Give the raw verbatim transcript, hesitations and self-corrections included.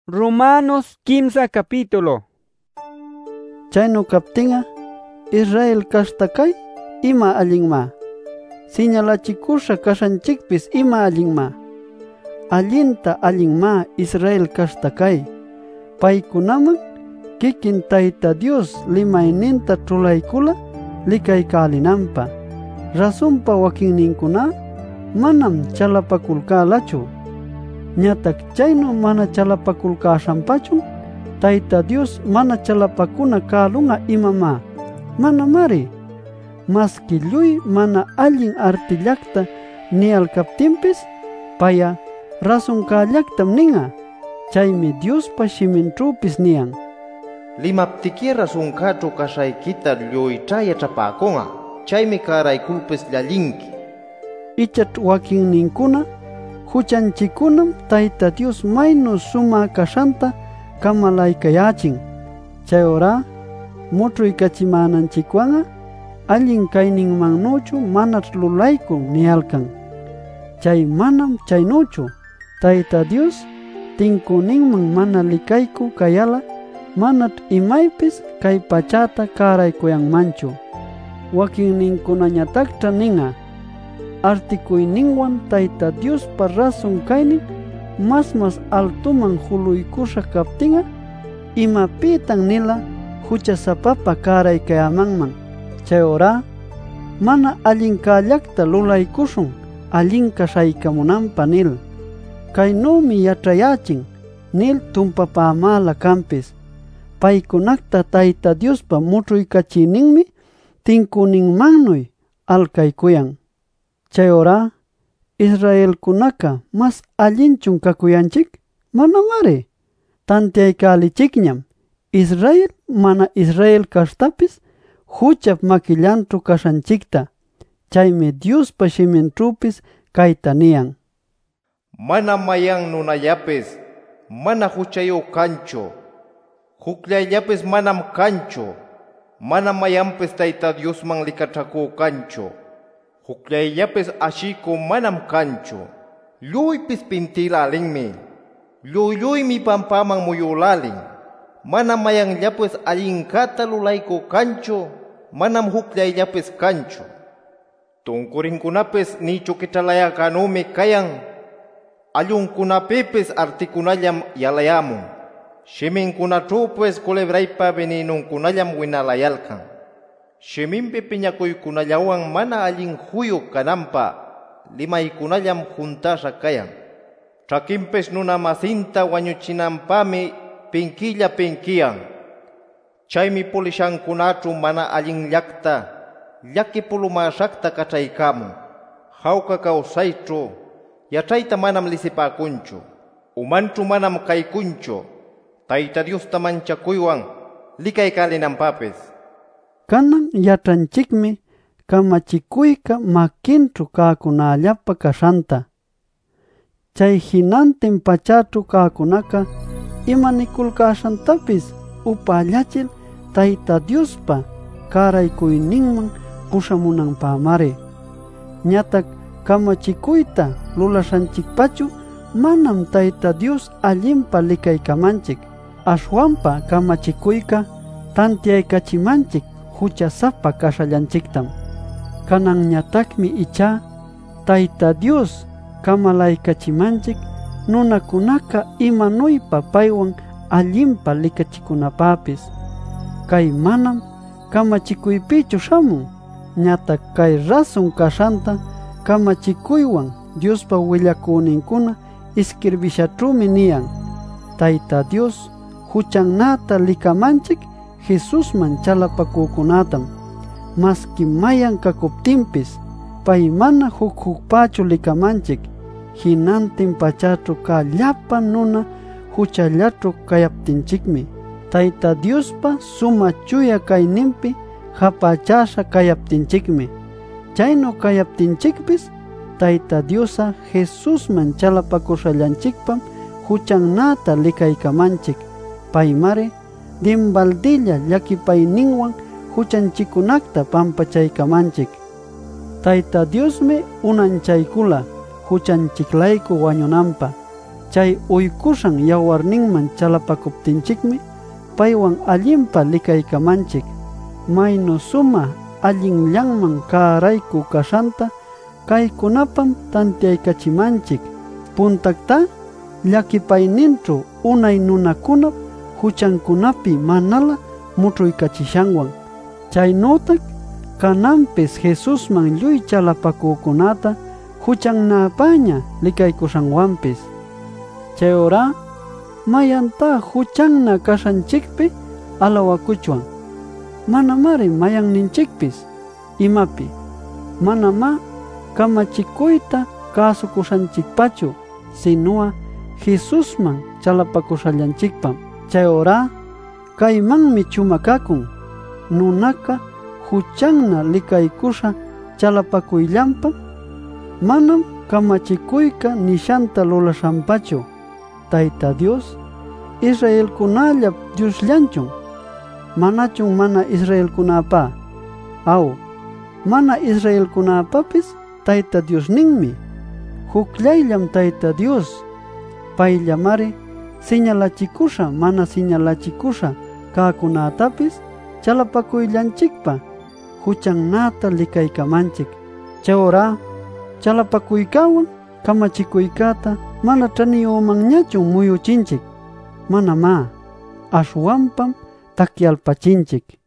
Romanos quince capítulo. Chayno kaptinga Israel kashtakay ima allinma. Señalachikusha kashanchikpis ima allinma. Allinta allinma Israel kashtakay. Paykunaman kikin Tayta Dios limayninta chulaykula likaykalinanpa. Razonpa wakinninkuna manam chalapakulkalachu. Ñatak chayno mana chalapakulkashanpachu Tayta Dios mana chalapakuna kalunga imama. Mana mari. Maski lluy mana allin artillakta niyalkaptinpis paya razonkallaktam ninga. Chaymi Diospa shiminchupis niyan. Limaptiki razonkachu kashaykita lluyta yachapakunga. Chaymi karaykulpis llallinki. Ichat wakinninkuna huchanchikunam Tayta Dios maynu suma kashanta kamalaykayachin. Chayora muchuykachimananchikwanqa allin kayninmannuchu manach lulayku niyalkan. Chay manam chaynuchu. Tayta Dios tinkuninman mana likayku kayala manat imaypis kay pachata karaykuyanmanchu. Wakinninkunañatakta ninga artikuyninwan Tayta Dios pa razon kaynin mas mas altuman huluykusha kaptinga imapitan nila huchasapapa karaykayamanman. Chayora mana allinkallakta lulaykushun allin kashaykamunanpa nil. Kaynumi yatrayachin nil tumpapamala kampis. Paykunakta Tayta Diospa muchuykachininmi tinkuninmannuy alkaykuyan. Chayora Israelkunaka mas allinchun kakuyanchik? Mana mari. Tantiaykalichikñam Israel mana Israel kashtapis huchap makillanchu kashanchikta. Chaymi Diospa shiminchupis kayta niyan. Mana mayan nunallapis mana huchayo kancho. Huklayllapis manam kancho. Mana mayanpis Tayta Diosman likachaku kancho. Huklayllapis ashiko manam kancho. Lluypis pintilalinmi. Lluyluymi pampaman muyulalin. Manam mayanllapis allinkata lulayku kancho. Manam huklayllapis kancho. Tunkurinkunapis nichu kitalayakanumi kayan. Allunkunapipis artikunallam yalayamun. Shiminkunachupis kulebraypa venenunkunallam winalayalkan. Shiminpi piñakuykunallawan mana allin huyu kanampa limaykunallam juntasha kayan. Chakinpis nuna masinta wañuchinanpami pinkilla pinkiyan. Chaymi pulishankunachu mana allin llakta llaki pulumashakta kachaykamun. Hawka kawsaychu yachayta manam lisipakunchu. Umanchu manam kaykunchu. Tayta Diosta manchakuywan likaykalinanpapis. Kanan yachanchikmi kamachikuyka makinchu kakunallapa kashanta. Chay hinantin pachachu kakunaka imanikulkashantapis upallachil Tayta Diospa karaykuyninman pushamunanpamari. Ñatak kamachikuyta lulashanchikpachu manam Tayta Dios allinpa likaykamanchik. Ashwanpa kamachikuyka tantiaykachimanchik huchasapa kashallanchiktam. Kanan ñatakmi icha Tayta Dios kamalaykachimanchik nunakunaka imanuypa paywan allinpa likachikunapapis. Kay manam kamachikuypichu shamun. Ñatak kay razon kashanta kamachikuywan Diospa willakuninkuna isquirbishachumi niyan. Tayta Dios huchannata likamanchik Jesusman chalapakukunatam. Maski mayan kakuptinpis pay mana huk hukpachu likamanchik. Hinantin pachachu kallapa nuna huchallachu kayaptinchikmi. Tayta Diospa suma chuya kayninpi hapachasha kayaptinchikmi. Chayno kayaptinchikpis Tayta Diosa Jesusman chalapakushallanchikpam huchannata likaykamanchik. Paymari dimbaldilla llakipayninwan huchanchikunakta pampachaykamanchik. Tayta Diosmi unanchaykula huchanchiklayku wañunanpa. Chay uykushan yawarninman chalapakuptinchikmi paywan allinpa likaykamanchik, maynu suma allinllanman kaarayku kashanta kaykunapam tantiaykachimanchik. Puntakta llakipayninchu unay nunakunap huchankunapi manala much'uykachishanwan. Chaynuytak kananpis Jesusman lluy chalapakukunata huchannapaña likaykushanwanpis. Chayura mayanta huchanna kashanchikpi alawakuchwan, manamari mayanninchikpis imapi, manama kamachikuyta kasukushanchikpachu, sinuwa Jesusman chalapakushallanchikpam. Chayura kaymanmi chumakakun, nunaka huchanna likaykusha chalapakuyllanpam manam kamachikuyka nishanta lulashanpachu. Tayta Dios Israelkunallap Diosllanchun, manachun mana Israelkunapa? Aw, mana Israelkunapapis Tayta Diosninmi. Hukllayllam Tayta Dios, payllamari señalachikusha mana señalachikusha kaakunatapis chalapakuyllanchikpa huchannata likaykamanchik. Chayura chalapakuykawan kamachikuykata mana ch'aniyumanñachun muyuchinchik, manama ashwanpam takyalpachinchik.